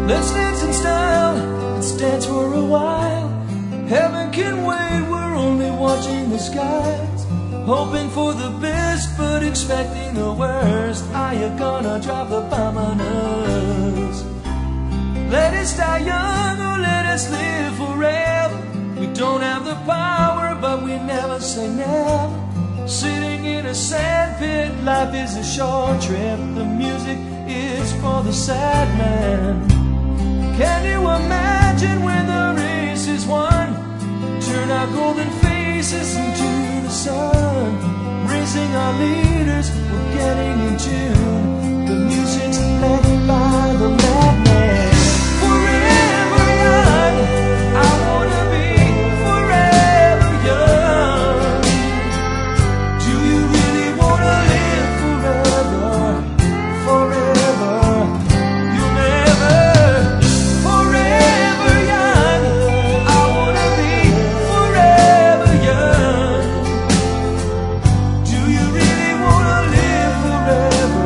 Let's dance in style, let's dance for a while. Heaven can wait, we're only watching the skies. Hoping for the best, but expecting the worst. Are you gonna drop the bomb on us? Let us die young or let us live forever. We don't have the power, but we never say never. Sitting in a sandpit, life is a short trip. The music is for the sad man. Can you imagine when the race is won? Turn our golden faces into the sun. Raising our leaders, we're getting in tune. The music's led by the madman. Forever young, I wanna be forever young. Do you really wanna live forever? Forever, you'll never. Forever young, I wanna be forever young. Do you really wanna live forever?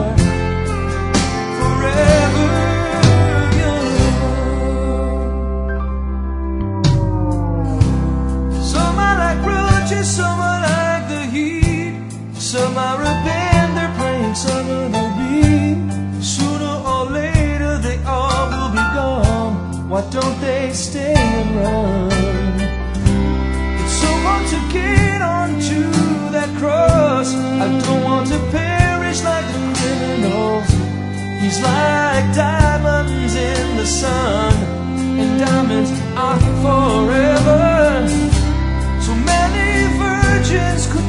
Forever young. Some are like roaches, some are like the heat. Some are a band, they're playing some of the beat. Sooner or later they all will be gone. Why don't they stay and run? It's so hard to get onto that cross. I don't want to perish like the criminals. He's like diamonds in the sun, and diamonds are forever. So many virgins could